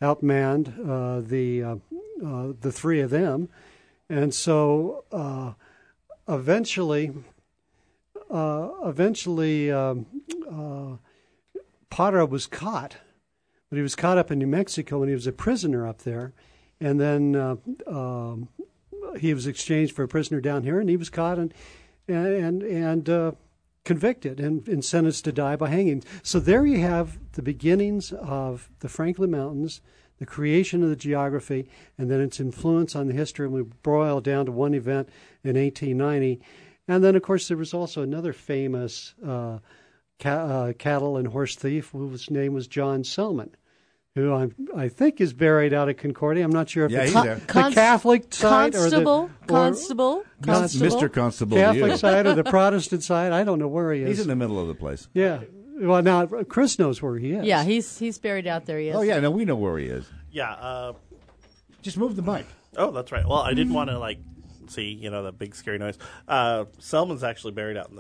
the three of them, and so eventually, Parra was caught. But he was caught up in New Mexico, and he was a prisoner up there. And then he was exchanged for a prisoner down here, and he was caught and convicted and sentenced to die by hanging. So there you have the beginnings of the Franklin Mountains, the creation of the geography, and then its influence on the history. And we boil down to one event in 1890. And then, of course, there was also another famous cattle and horse thief whose name was John Selman, who I think is buried out at Concordia. I'm not sure if it's the Catholic side Constable. Mr. Constable. Catholic side or the Protestant side. I don't know where he is. He's in the middle of the place. Yeah. Well, now Chris knows where he is. Yeah, he's buried out there. Yes. Oh yeah, no, we know where he is. Yeah. Just move the mic. Oh, that's right. Well, I didn't want to see that big scary noise. Selman's actually buried out in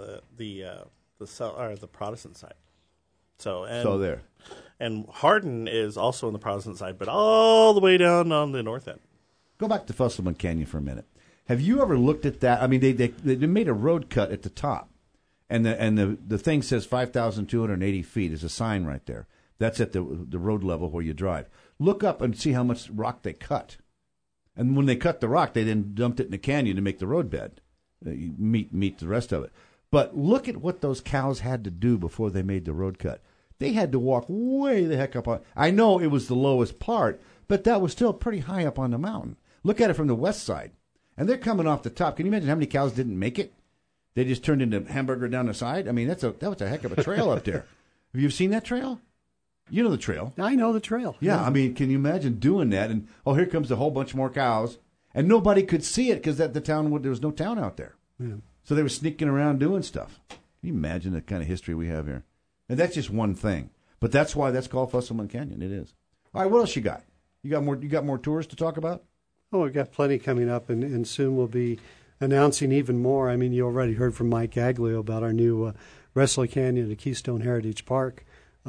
the Protestant side. So there. And Hardin is also on the Protestant side, but all the way down on the north end. Go back to Fusselman Canyon for a minute. Have you ever looked at that? I mean, they made a road cut at the top, and the thing says 5,280 feet. Is a sign right there. That's at the road level where you drive. Look up and see how much rock they cut. And when they cut the rock, they then dumped it in the canyon to make the road bed. Meet the rest of it. But look at what those cows had to do before they made the road cut. They had to walk way the heck up on. I know it was the lowest part, but that was still pretty high up on the mountain. Look at it from the west side. And they're coming off the top. Can you imagine how many cows didn't make it? They just turned into hamburger down the side. I mean, that was a heck of a trail up there. Have you seen that trail? You know the trail. I know the trail. Yeah, I mean, can you imagine doing that? And, here comes a whole bunch more cows. And nobody could see it because there was no town out there. Yeah. So they were sneaking around doing stuff. Can you imagine the kind of history we have here? And that's just one thing. But that's why that's called Fusselman Canyon. It is. All right, what else you got? You got more tours to talk about? Oh, we've got plenty coming up, and soon we'll be announcing even more. I mean, you already heard from Mike Aglio about our new Wrestler Canyon to Keystone Heritage Park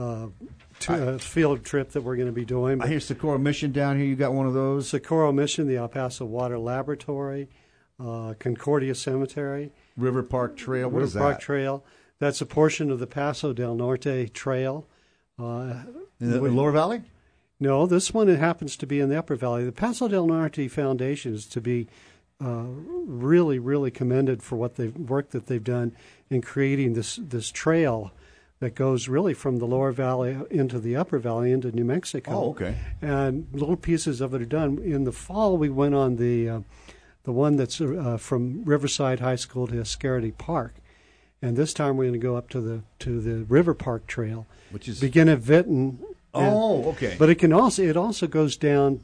field trip that we're going to be doing. I hear Socorro Mission down here. You got one of those? Socorro Mission, the El Paso Water Laboratory, Concordia Cemetery. River Park Trail. What is that? River Park Trail. That's a portion of the Paso del Norte Trail. In the Lower Valley? No, this one happens to be in the Upper Valley. The Paso del Norte Foundation is to be really, really commended for work that they've done in creating this trail that goes really from the Lower Valley into the Upper Valley into New Mexico. Oh, okay. And little pieces of it are done. In the fall, we went on the the one that's from Riverside High School to Hescarity Park. And this time we're going to go up to the River Park Trail, which is begin at Vinton. Okay. But it also goes down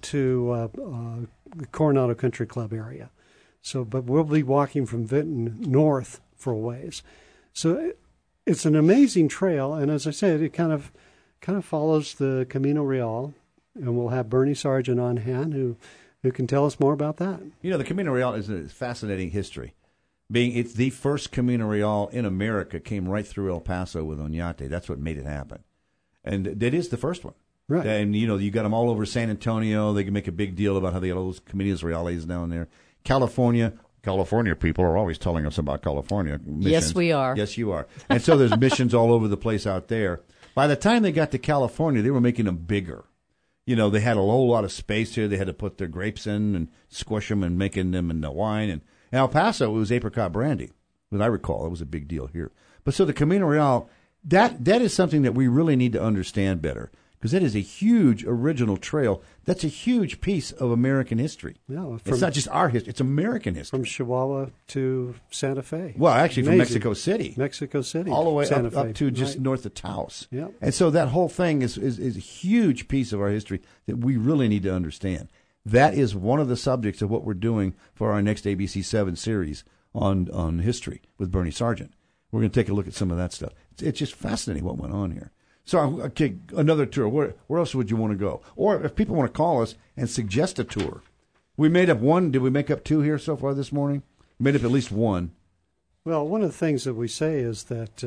to the Coronado Country Club area. So, but we'll be walking from Vinton north for a ways. So it's an amazing trail, and as I said, it kind of follows the Camino Real, and we'll have Bernie Sargent on hand who can tell us more about that. The Camino Real is a fascinating history. It's the first Camino Real in America, came right through El Paso with Oñate. That's what made it happen. And that is the first one. Right. And, you got them all over San Antonio. They can make a big deal about how they got all those Caminos Reales down there. California people are always telling us about California missions. Yes, we are. Yes, you are. And so there's missions all over the place out there. By the time they got to California, they were making them bigger. They had a whole lot of space here. They had to put their grapes in and squish them and making them into wine. And in El Paso, it was apricot brandy. As I recall, it was a big deal here. But so the Camino Real, that is something that we really need to understand better, because that is a huge original trail. That's a huge piece of American history. Yeah, it's not just our history; it's American history. From Chihuahua to Santa Fe. Well, actually, Amazing. from Mexico City, all the way Santa up to just right. north of Taos. Yeah. And so that whole thing is a huge piece of our history that we really need to understand. That is one of the subjects of what we're doing for our next ABC7 series on history with Bernie Sargent. We're going to take a look at some of that stuff. It's just fascinating what went on here. So, okay, another tour. Where else would you want to go? Or if people want to call us and suggest a tour. We made up one. Did we make up two here so far this morning? We made up at least one. Well, one of the things that we say is that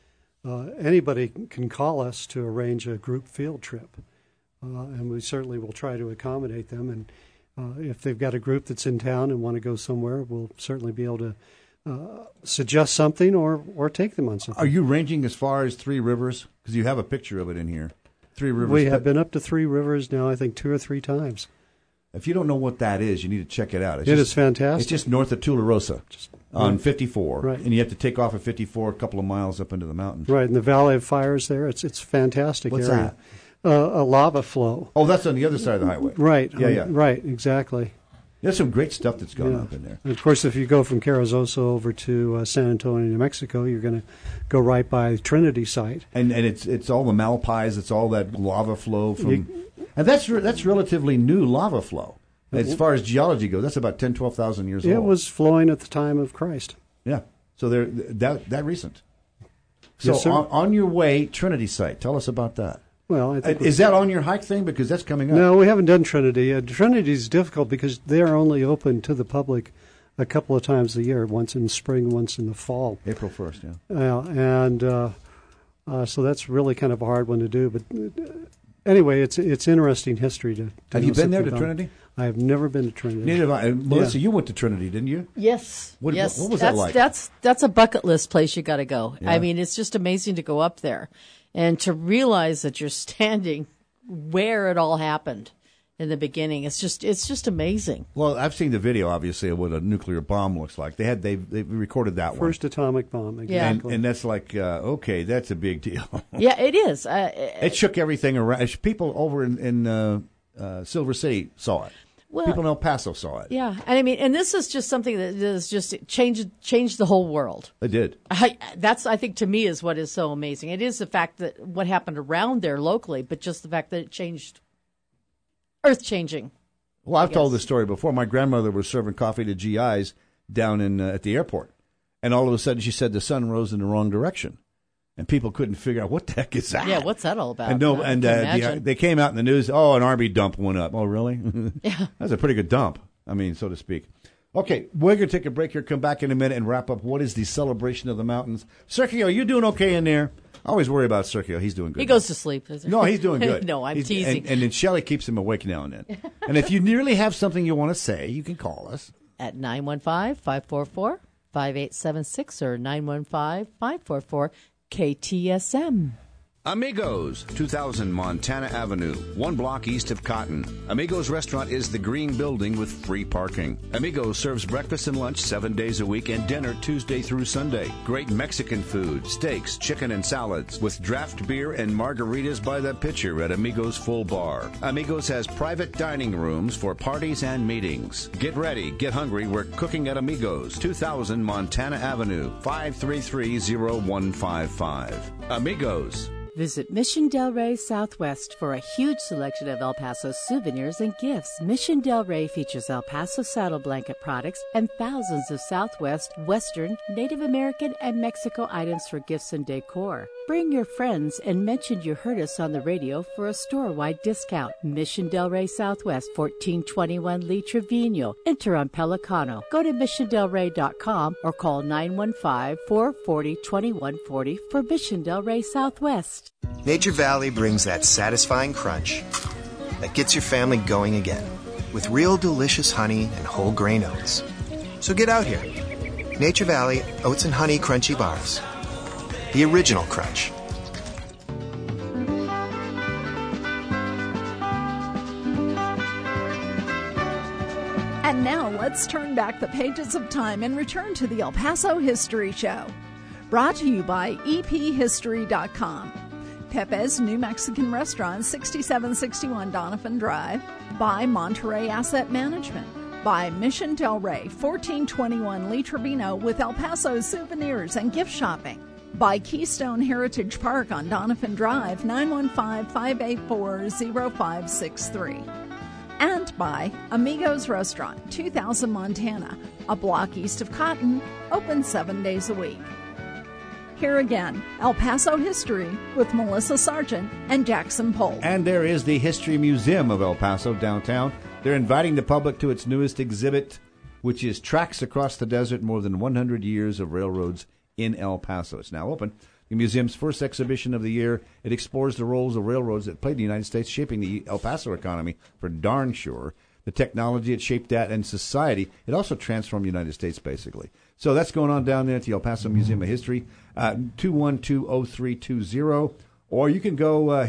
anybody can call us to arrange a group field trip. And we certainly will try to accommodate them. And if they've got a group that's in town and want to go somewhere, we'll certainly be able to suggest something or take them on something. Are you ranging as far as Three Rivers? Because you have a picture of it in here. Three Rivers. We have been up to Three Rivers now, I think, 2 or 3 times. If you don't know what that is, you need to check it out. It is fantastic. It's just north of Tularosa on 54. Right. And you have to take off at 54 a couple of miles up into the mountains. Right, in the Valley of Fires there. It's fantastic What's area. that? A lava flow. Oh, that's on the other side of the highway. Right. Yeah. Right, exactly. There's some great stuff that's gone up in there. And of course, if you go from Carrizosa over to San Antonio, New Mexico, you're going to go right by Trinity site. And it's all the Malpais. It's all that lava flow from, and that's relatively new lava flow as far as geology goes. That's about 12,000 years old. It was flowing at the time of Christ. Yeah, so they're that recent. So Yes, sir. on your way, Trinity site. Tell us about that. Well, I think is that on your hike thing? Because that's coming up. No, we haven't done Trinity. Trinity is difficult because they're only open to the public a couple of times a year, once in the spring, once in the fall. April 1st, yeah. And so that's really kind of a hard one to do. But anyway, it's interesting history to Have you know been there to something about. Trinity? I have never been to Trinity. Neither have I. Melissa, you went to Trinity, didn't you? Yes. What was that like? That's a bucket list place you got to go. Yeah. I mean, it's just amazing to go up there and to realize that you're standing where it all happened in the beginning. It's just amazing. Well, I've seen the video, obviously, of what a nuclear bomb looks like. They recorded that First atomic bomb, exactly. And that's like, okay, that's a big deal. Yeah, it is. It shook everything around. People over in Silver City saw it. Well, people in El Paso saw it. Yeah, and I mean, and this is just something that has just changed the whole world. It did. That's, I think, to me, is what is so amazing. It is the fact that what happened around there locally, but just the fact that it changed, earth-changing. Well, I've told this story before. My grandmother was serving coffee to GIs down in at the airport, and all of a sudden she said the sun rose in the wrong direction. And people couldn't figure out what the heck is that. Yeah, what's that all about? And they came out in the news. Oh, an Army dump went up. Oh, really? Yeah, that's a pretty good dump. I mean, so to speak. Okay, we're going to take a break here. Come back in a minute and wrap up. What is the celebration of the mountains? Sergio, you doing okay in there? I always worry about Sergio. He's doing good. He goes to sleep. No, he's doing good. No, I'm teasing. And then Shelley keeps him awake now and then. And if you really have something you want to say, you can call us at 915-544-5876 or 915-544 KTSM. Amigos, 2000 Montana Avenue, 1 block east of Cotton. Amigos Restaurant is the green building with free parking. Amigos serves breakfast and lunch 7 days a week and dinner Tuesday through Sunday. Great Mexican food, steaks, chicken, and salads with draft beer and margaritas by the pitcher at Amigos Full Bar. Amigos has private dining rooms for parties and meetings. Get ready, get hungry, we're cooking at Amigos, 2000 Montana Avenue, 533-0155. Amigos. Visit Mission Del Rey Southwest for a huge selection of El Paso souvenirs and gifts. Mission Del Rey features El Paso saddle blanket products and thousands of Southwest, Western, Native American, and Mexico items for gifts and decor. Bring your friends and mention you heard us on the radio for a store-wide discount. Mission Del Rey Southwest, 1421 Lee Trevino. Enter on Pelicano. Go to missiondelrey.com or call 915-440-2140 for Mission Del Rey Southwest. Nature Valley brings that satisfying crunch that gets your family going again with real delicious honey and whole grain oats. So get out here. Nature Valley Oats and Honey Crunchy Bars. The original crunch. And now let's turn back the pages of time and return to the El Paso History Show. Brought to you by EPHistory.com. Pepe's New Mexican Restaurant, 6761 Donovan Drive. By Monterey Asset Management. By Mission Del Rey, 1421 Lee Trevino with El Paso souvenirs and gift shopping. By Keystone Heritage Park on Donovan Drive, 915-584-0563. And by Amigos Restaurant, 2000 Montana, a block east of Cotton, open 7 days a week. Here again, El Paso History with Melissa Sargent and Jackson Polk. And there is the History Museum of El Paso downtown. They're inviting the public to its newest exhibit, which is Tracks Across the Desert, More Than 100 Years of Railroads in El Paso. It's now open. The museum's first exhibition of the year. It explores the roles of railroads that played in the United States, shaping the El Paso economy for darn sure. The technology it shaped that and society. It also transformed the United States, basically. So that's going on down there at the El Paso Museum of History, 212-0320. Or you can go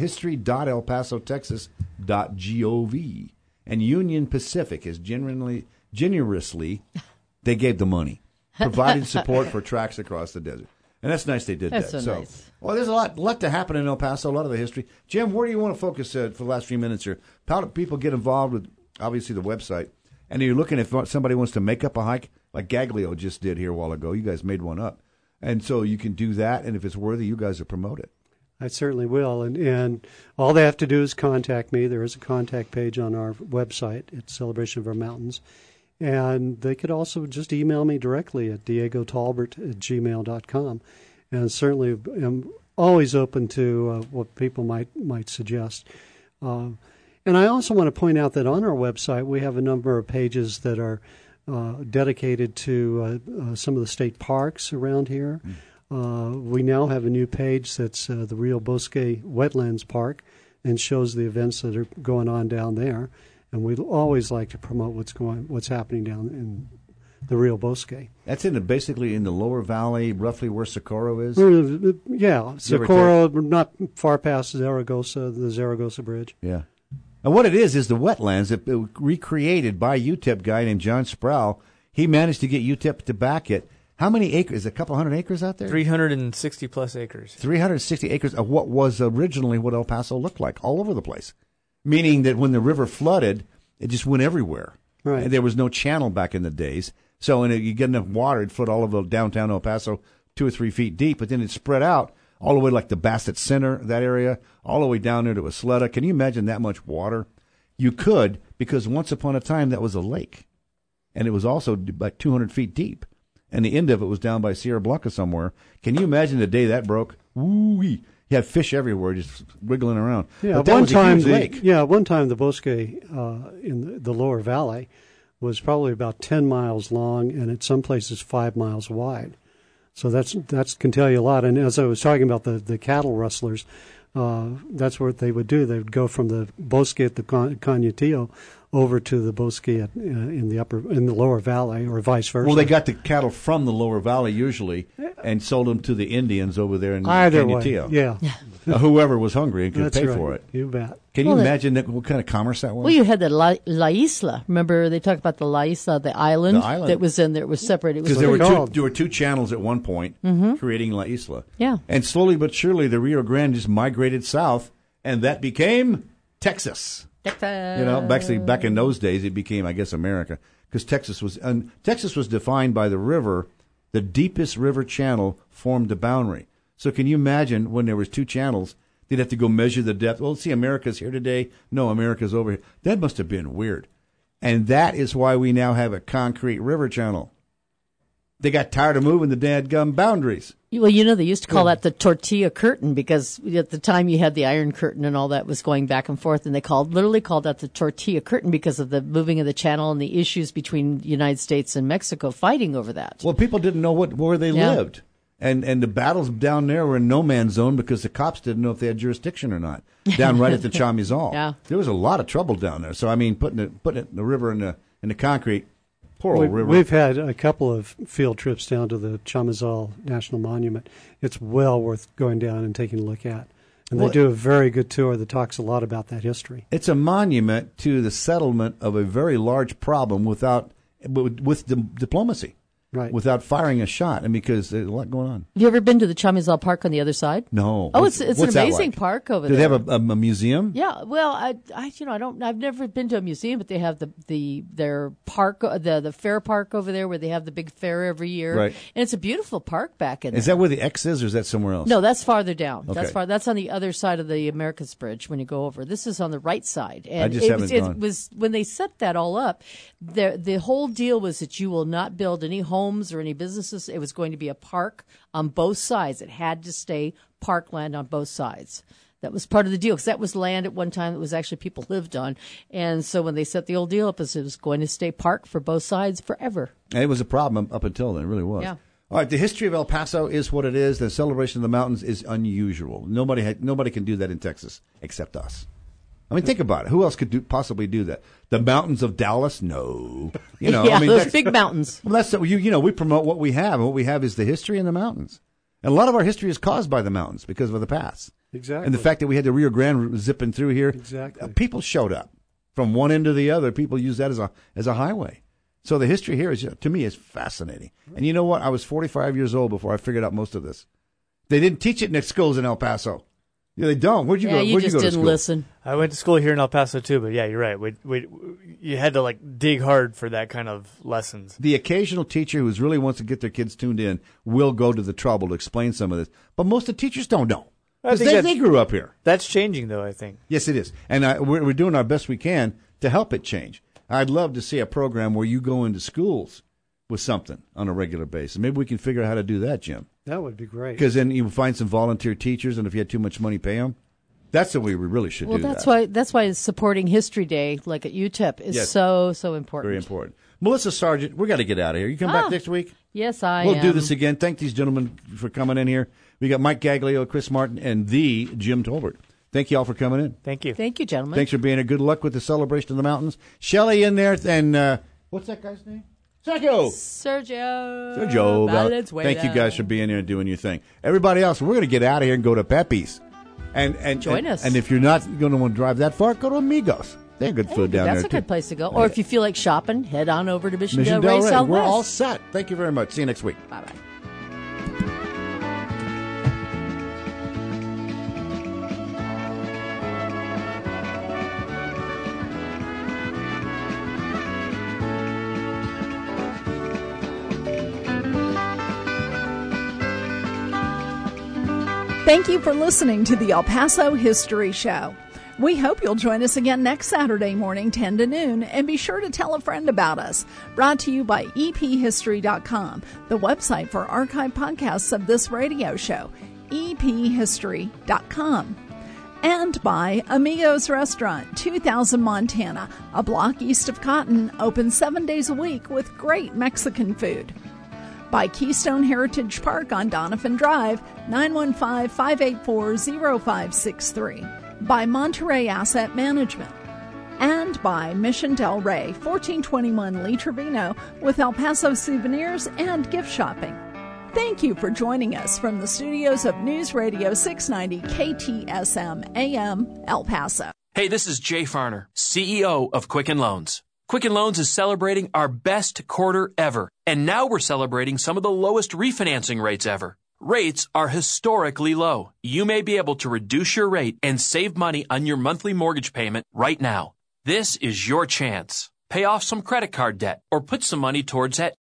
history.elpasotexas.gov. And Union Pacific is generously, they gave the money, providing support for Tracks Across the Desert. And that's nice they did that's that. So nice. Well, there's a lot to happen in El Paso, a lot of the history. Jim, where do you want to focus for the last few minutes here? How do people get involved with, obviously, the website? And you're looking if somebody wants to make up a hike, like Gaglio just did here a while ago. You guys made one up. And so you can do that, and if it's worthy, you guys will promote it. I certainly will. And all they have to do is contact me. There is a contact page on our website. It's Celebration of Our Mountains. And they could also just email me directly at diegotalbert@gmail.com. And certainly am always open to what people might suggest. And I also want to point out that on our website we have a number of pages that are dedicated to some of the state parks around here. We now have a new page that's the Rio Bosque Wetlands Park and shows the events that are going on down there. And we always like to promote what's happening down in the Rio Bosque. That's basically in the lower valley, roughly where Socorro is? Yeah, Socorro, not far past Zaragoza, the Zaragoza Bridge. Yeah. And what it is the wetlands that recreated by UTEP guy named John Sproul. He managed to get UTEP to back it. How many acres? A couple hundred acres out there? 360 plus acres. 360 acres of what was originally what El Paso looked like, all over the place. Meaning that when the river flooded, it just went everywhere. Right. And there was no channel back in the days. So when you get enough water, it'd flood all over downtown El Paso 2 or 3 feet deep, but then it spread out all the way like the Bassett Center, that area, all the way down there to Isleta. Can you imagine that much water? You could, because once upon a time that was a lake. And it was also like 200 feet deep. And the end of it was down by Sierra Blanca somewhere. Can you imagine the day that broke? Woo-wee. You had fish everywhere just wiggling around. Yeah, but that was a huge lake. One time the Bosque in the lower valley was probably about 10 miles long and at some places 5 miles wide. So that's can tell you a lot. And as I was talking about the cattle rustlers, that's what they would do. They would go from the Bosque at the Cañutillo over to the Bosque in the lower valley, or vice versa. Well, they got the cattle from the lower valley usually, and sold them to the Indians over there in Either Cañutillo. way, yeah. whoever was hungry and could That's pay right. for it. You bet. Can you imagine what kind of commerce that was? Well, you had the La Isla. Remember, they talked about the La Isla, the island that was in there. It was separated. Because there were two channels at one point creating La Isla. Yeah. And slowly but surely, the Rio Grande just migrated south, and that became Texas. Texas. Back in those days, it became, I guess, America. Because Texas was defined by the river. The deepest river channel formed the boundary. So can you imagine when there was two channels, they'd have to go measure the depth. Well, let's see, America's here today. No, America's over here. That must have been weird. And that is why we now have a concrete river channel. They got tired of moving the dadgum boundaries. Well, they used to call that the tortilla curtain because at the time you had the Iron Curtain and all that was going back and forth, and they literally called that the tortilla curtain because of the moving of the channel and the issues between the United States and Mexico fighting over that. Well, people didn't know where they lived. And the battles down there were in no man's zone because the cops didn't know if they had jurisdiction or not. Down right at the Chamizal. Yeah. There was a lot of trouble down there. So, I mean, putting the river in the concrete, poor old river. We've had a couple of field trips down to the Chamizal National Monument. It's well worth going down and taking a look at. And they do a very good tour that talks a lot about that history. It's a monument to the settlement of a very large problem with diplomacy. Right. Without firing a shot, and because there's a lot going on. Have you ever been to the Chamizal Park on the other side? No. Oh, it's an amazing park over there. Do they have a museum? Yeah. Well, I've never been to a museum, but they have their park, the fair park over there where they have the big fair every year. Right. And it's a beautiful park back in there. Is that where the X is, or is that somewhere else? No, that's farther down. Okay. That's on the other side of the Americas Bridge when you go over. This is on the right side. And I just haven't gone. It was when they set that all up. The whole deal was that you will not build any homes or any businesses. It was going to be a park on both sides. It had to stay parkland on both sides. That was part of the deal because that was land at one time that was actually people lived on. And so when they set the old deal up, it was going to stay park for both sides forever. And it was a problem up until then. It really was. Yeah. All right, the history of El Paso is what it is. The celebration of the mountains is unusual. Nobody can do that in Texas except us. I mean, think about it. Who else could possibly do that? The mountains of Dallas? No. Those big mountains. Well, that's we promote what we have, and what we have is the history in the mountains. And a lot of our history is caused by the mountains because of the pass. Exactly. And the fact that we had the Rio Grande zipping through here. Exactly. People showed up from one end to the other. People use that as a highway. So the history here to me is fascinating. And you know what? I was 45 years old before I figured out most of this. They didn't teach it in schools in El Paso. Yeah, they don't. Where'd you go? You just didn't listen. I went to school here in El Paso too, but yeah, you're right. You had to dig hard for that kind of lessons. The occasional teacher who really wants to get their kids tuned in will go to the trouble to explain some of this, but most of the teachers don't know because they grew up here. That's changing, though. I think. Yes, it is, and we're doing our best we can to help it change. I'd love to see a program where you go into schools with something on a regular basis. Maybe we can figure out how to do that, Jim. That would be great. Because then you find some volunteer teachers, and if you had too much money, pay them. That's the way we really should do that. Well, that's why supporting History Day, like at UTEP, is so important. Very important. Melissa Sargent, we got to get out of here. You come back next week? Yes, I We'll do this again. Thank these gentlemen for coming in here. We got Mike Gaglio, Chris Martin, and the Jim Tolbert. Thank you all for coming in. Thank you. Thank you, gentlemen. Thanks for being here. Good luck with the celebration of the mountains. Shelley in there, and what's that guy's name? Sergio Valenzuela. Thank you guys for being here and doing your thing. Everybody else, we're going to get out of here and go to Pepe's. And join us. And if you're not going to want to drive that far, go to Amigos. They have good food down there, That's a good place to go. Or if you feel like shopping, head on over to Mission Del Rey Southwest. We're all set. Thank you very much. See you next week. Bye-bye. Thank you for listening to the El Paso History Show. We hope you'll join us again next Saturday morning, 10 to noon, and be sure to tell a friend about us. Brought to you by ephistory.com, the website for archive podcasts of this radio show, ephistory.com. And by Amigos Restaurant, 2000 Montana, a block east of Cotton, open 7 days a week with great Mexican food. By Keystone Heritage Park on Donovan Drive, 915-584-0563. By Monterey Asset Management. And by Mission Del Rey, 1421 Lee Trevino, with El Paso souvenirs and gift shopping. Thank you for joining us from the studios of News Radio 690 KTSM AM El Paso. Hey, this is Jay Farner, CEO of Quicken Loans. Quicken Loans is celebrating our best quarter ever, and now we're celebrating some of the lowest refinancing rates ever. Rates are historically low. You may be able to reduce your rate and save money on your monthly mortgage payment right now. This is your chance. Pay off some credit card debt or put some money towards that